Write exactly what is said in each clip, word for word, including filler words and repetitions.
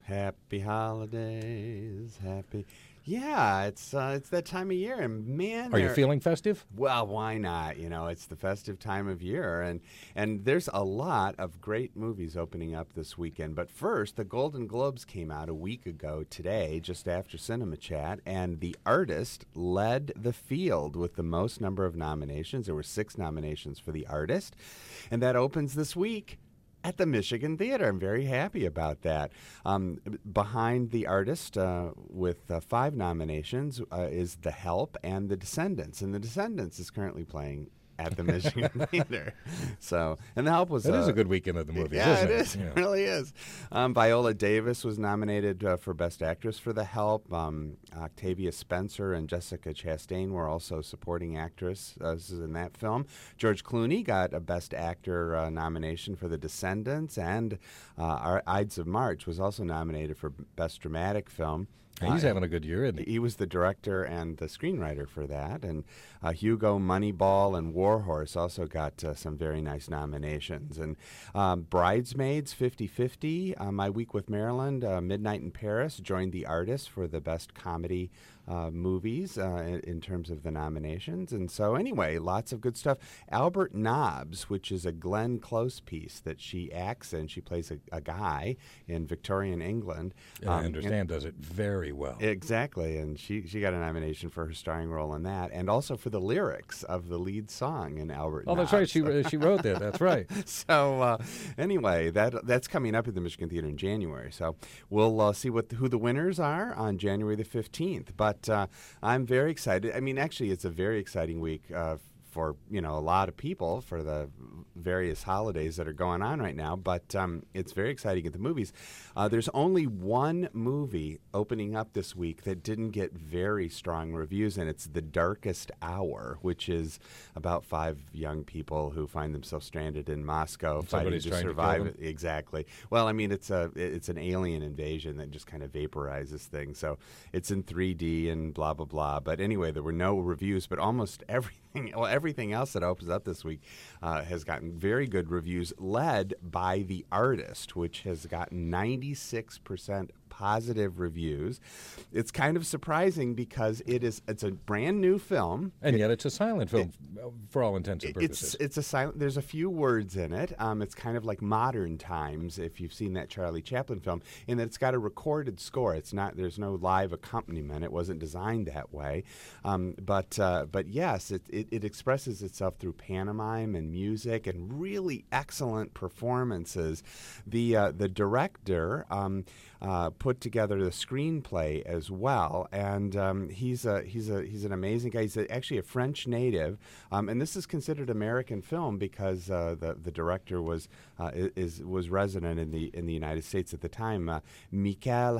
Happy holidays, happy. Yeah, it's uh, it's that time of year, and man, Are you there- feeling festive? Well, why not? You know, it's the festive time of year, and and there's a lot of great movies opening up this weekend. But first, the Golden Globes came out a week ago today, just after Cinema Chat, and The Artist led the field with the most number of nominations. There were six nominations for The Artist, and that opens this week at the Michigan Theater. I'm very happy about that. Um, behind The Artist, uh, with uh, five nominations, uh, is The Help and The Descendants. And The Descendants is currently playing at the Michigan Theater. So, and The Help was That uh, is a good weekend of the movies, yeah, isn't it it? is. Yeah. It really is. Um, Viola Davis was nominated uh, for Best Actress for The Help. Um, Octavia Spencer and Jessica Chastain were also supporting actresses in that film. George Clooney got a Best Actor uh, nomination for The Descendants, and uh, Our Ides of March was also nominated for Best Dramatic Film. And he's Uh, having a good year, isn't he? He was the director and the screenwriter for that. And uh, Hugo, Moneyball, and Warhorse also got uh, some very nice nominations. And um, Bridesmaids, fifty-fifty, uh, My Week with Maryland, uh, Midnight in Paris joined The Artist for the best comedy uh, movies uh, in, in terms of the nominations. And so anyway, lots of good stuff. Albert Nobbs, which is a Glenn Close piece that she acts in. She plays a, a guy in Victorian England. And I Um, understand does it very well. Exactly, and she, she got a nomination for her starring role in that, and also for the lyrics of the lead song in Albert. Oh, that's right. Nobbs. She uh, she wrote that. That's right. So uh, anyway, that that's coming up at the Michigan Theater in January. So we'll uh, see what who the winners are on January the fifteenth. But uh, I'm very excited. I mean, actually, it's a very exciting week uh, for you know a lot of people for the various holidays that are going on right now. But um, it's very exciting at the movies. Uh, there's only one movie opening up this week that didn't get very strong reviews, and it's The Darkest Hour, which is about five young people who find themselves stranded in Moscow fighting Somebody's to trying to kill survive. them. Exactly. Well, I mean, it's a it's an alien invasion that just kind of vaporizes things. So it's in three D and blah blah blah. But anyway, there were no reviews, but almost everything well everything else that opens up this week uh, has gotten very good reviews, led by The Artist, which has gotten ninety-six percent positive reviews. It's kind of surprising because it is it's a brand new film. And yet it's a silent film uh, for all intents and It's purposes. it's a silent. There's a few words in it. Um, it's kind of like Modern Times, if you've seen that Charlie Chaplin film, in that it's got a recorded score. It's not. There's no live accompaniment. It wasn't designed that way. Um, but uh, but yes, it, it it expresses itself through pantomime and music and really excellent performances. The uh, the director um, uh, put together the screenplay as well, and um, he's a he's a he's an amazing guy. He's a, actually a French native, um, and this is considered American film because uh, the the director was uh, is was resident in the in the United States at the time. Uh, Michael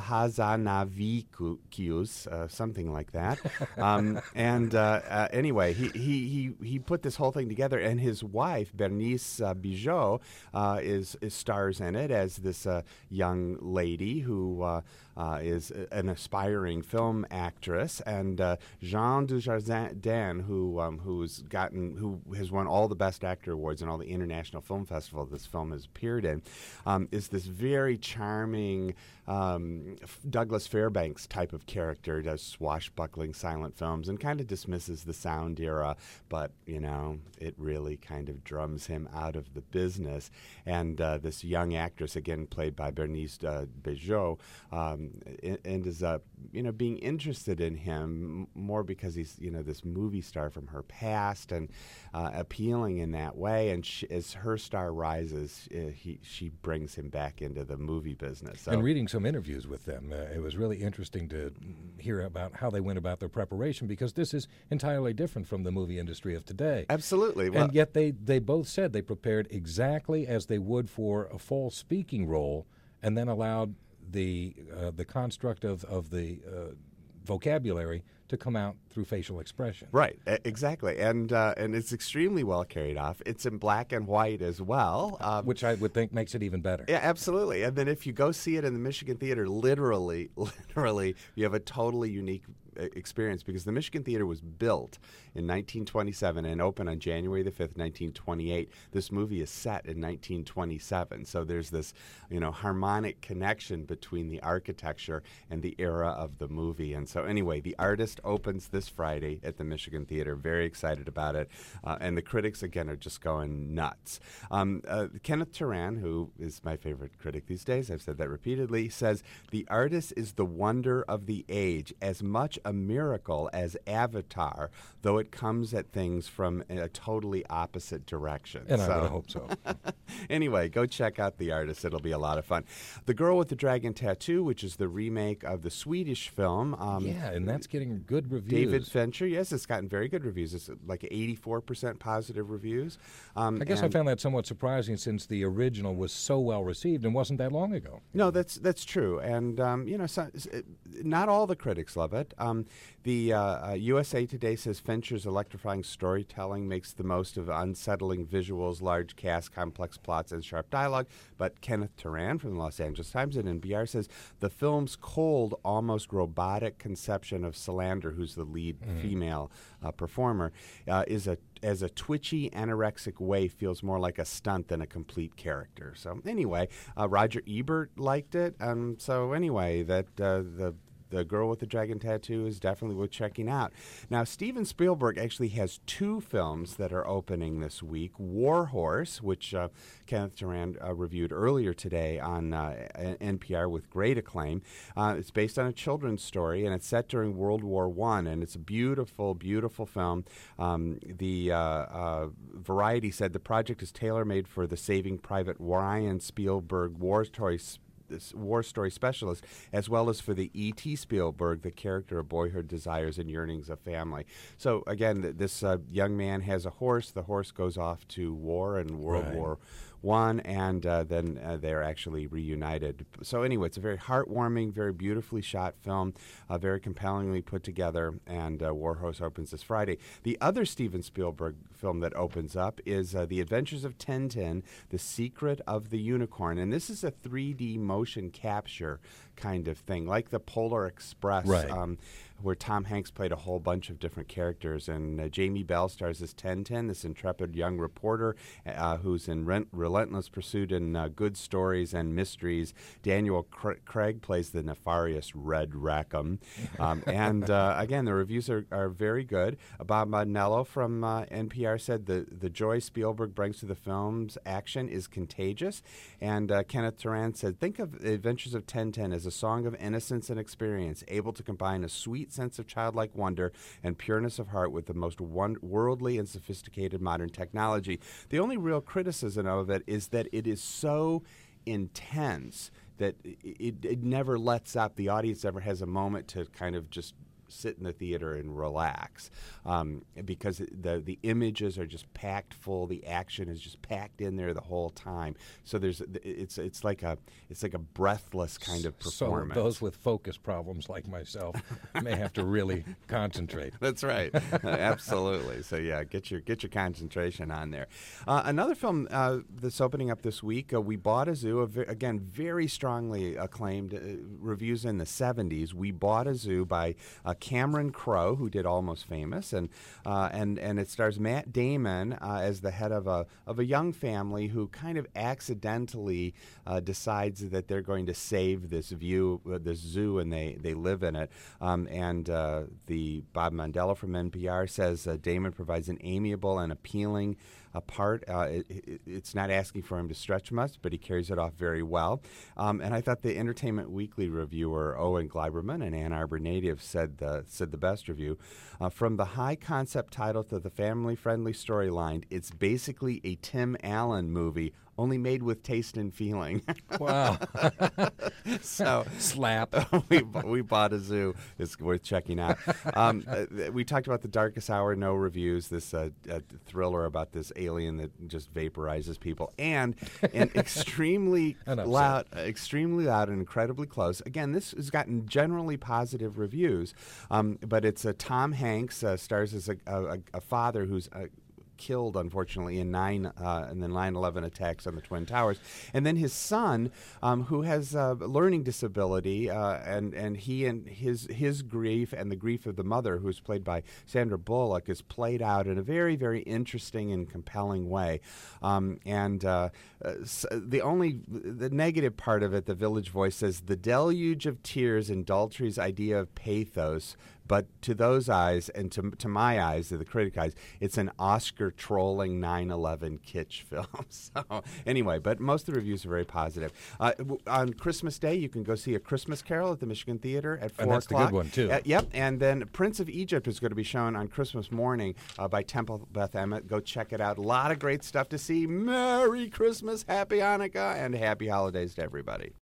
Hazanavicius, uh, something like that. um, and uh, uh, anyway, he, he he he put this whole thing together, and his wife Bernice uh, Bijot uh, is, is stars in it as this uh, young lady who uh, uh, is an aspiring film actress, and uh, Jean Dujardin, who um, who's gotten who has won all the Best Actor awards in all the international film festivals this film has appeared in, um, is this very charming um, Douglas Fairbanks type of character. Does swashbuckling silent films and kind of dismisses the sound era, but you know it really kind of drums him out of the business. And uh, this young actress, again played by Bernice uh, Bijot, um, ends up you know being interested in him more because he's you know this movie star from her past and uh, appealing in that way. And she, as her star rises, uh, he she brings him back into the movie business. So, and reading some interviews with them, uh, it was really interesting to hear about how they went about their preparation, because this is entirely different from the movie industry of today. absolutely. Well, And yet they, they both said they prepared exactly as they would for a full speaking role, and then allowed the uh, the construct of, of the uh, vocabulary to come out through facial expression. Right, e- exactly, and uh, and it's extremely well carried off. It's in black and white as well, um, Which I would think makes it even better. yeah, absolutely. And then if you go see it in the Michigan Theater, literally, literally, you have a totally unique experience because the Michigan Theater was built in nineteen twenty-seven and opened on January the fifth, nineteen twenty-eight. This movie is set in nineteen twenty-seven, so there's this, you know, harmonic connection between the architecture and the era of the movie. And so anyway, The Artist opens this Friday at the Michigan Theater. Very excited about it. Uh, and the critics, again, are just going nuts. Um, uh, Kenneth Turan, who is my favorite critic these days, I've said that repeatedly, says, "The Artist is the wonder of the age, as much a miracle as Avatar, though it comes at things from a totally opposite direction." And so, I would hope so. Anyway, go check out The Artist. It'll be a lot of fun. The Girl with the Dragon Tattoo, which is the remake of the Swedish film. Um, yeah, and that's getting good reviews. David Fincher, yes, it's gotten very good reviews. It's like eighty-four percent positive reviews. Um, I guess I found that somewhat surprising since the original was so well received and wasn't that long ago. No, that's that's true. And, um, you know, so, not all the critics love it. Um, the uh, uh, U S A Today says Fincher's electrifying storytelling makes the most of unsettling visuals, large cast, complex plots, and sharp dialogue. But Kenneth Turan from the Los Angeles Times and N P R says the film's cold, almost robotic conception of Salander, who's the lead mm. female uh, performer, uh, is a as a twitchy, anorexic way feels more like a stunt than a complete character. So anyway, uh, Roger Ebert liked it. Um, so anyway, that uh, the The Girl with the Dragon Tattoo is definitely worth checking out. Now, Steven Spielberg actually has two films that are opening this week. War Horse, which uh, Kenneth Turan uh, reviewed earlier today on uh, N P R with great acclaim. Uh, it's based on a children's story, and it's set during World War One, and it's a beautiful, beautiful film. Um, the uh, uh, Variety said the project is tailor-made for the Saving Private Ryan Spielberg war story this war story specialist, as well as for the E T Spielberg, the character of boyhood desires and yearnings of family. So again, th- this uh, young man has a horse. The horse goes off to war in World Right. War One, and uh, then uh, they're actually reunited. So anyway, it's a very heartwarming, very beautifully shot film, uh, very compellingly put together, and uh, War Horse opens this Friday. The other Steven Spielberg film that opens up is uh, The Adventures of Tintin, The Secret of the Unicorn, and this is a three D motion capture kind of thing, like the Polar Express, Right. um, where Tom Hanks played a whole bunch of different characters, and uh, Jamie Bell stars as Tintin, this intrepid young reporter uh, who's in rent- relentless pursuit in uh, good stories and mysteries. Daniel Cra- Craig plays the nefarious Red Rackham, um, and uh, again, the reviews are, are very good. Bob Monello from uh, N P R said the the joy Spielberg brings to the film's action is contagious, and uh, Kenneth Turan said, "Think of The Adventures of Tintin as a song of innocence and experience, able to combine a sweet sense of childlike wonder and pureness of heart with the most won- worldly and sophisticated modern technology." The only real criticism of it is that it is so intense that it, it never lets up. The audience never has a moment to kind of just sit in the theater and relax, um, because the the images are just packed full. The action is just packed in there the whole time. So there's it's it's like a it's like a breathless kind of performance. So those with focus problems like myself may have to really concentrate. That's right, absolutely. So yeah, get your get your concentration on there. Uh, another film uh, that's opening up this week, uh, We Bought a Zoo. A ve- again, very strongly acclaimed, uh, reviews in the seventies. We Bought a Zoo by uh, Cameron Crowe, who did Almost Famous, and uh, and and it stars Matt Damon uh, as the head of a of a young family who kind of accidentally uh, decides that they're going to save this view, uh, this zoo, and they they live in it. Um, and uh, the Bob Mondello from N P R says uh, Damon provides an amiable and appealing uh, part. Uh, it, it, it's not asking for him to stretch much, but he carries it off very well. Um, and I thought the Entertainment Weekly reviewer Owen Gleiberman, an Ann Arbor native, said the, said the best review. Uh, from the high concept title to the family-friendly storyline, it's basically a Tim Allen movie, only made with taste and feeling. Wow. So slap. we we bought a zoo. It's worth checking out. Um, uh, we talked about The Darkest Hour, no reviews. This uh, uh, thriller about this alien that just vaporizes people, and and extremely loud, extremely loud, and incredibly close. Again, this has gotten generally positive reviews, um, but it's a uh, Tom Hanks uh, stars as a, a, a father who's. Uh, killed, unfortunately, in nine uh, in the nine eleven attacks on the Twin Towers. And then his son, um, who has a learning disability, uh, and and he and his his grief and the grief of the mother, who's played by Sandra Bullock, is played out in a very very interesting and compelling way. Um, and uh, uh, the only the negative part of it, the Village Voice says, the deluge of tears and Daltrey's idea of pathos. But to those eyes, and to to my eyes, to the critic eyes, it's an Oscar-trolling nine eleven kitsch film. So anyway, but most of the reviews are very positive. Uh, w- on Christmas Day, you can go see A Christmas Carol at the Michigan Theater at four And that's o'clock. the good one, too. Uh, yep, and then Prince of Egypt is going to be shown on Christmas morning uh, by Temple Beth Emmett. Go check it out. A lot of great stuff to see. Merry Christmas, Happy Hanukkah, and Happy Holidays to everybody.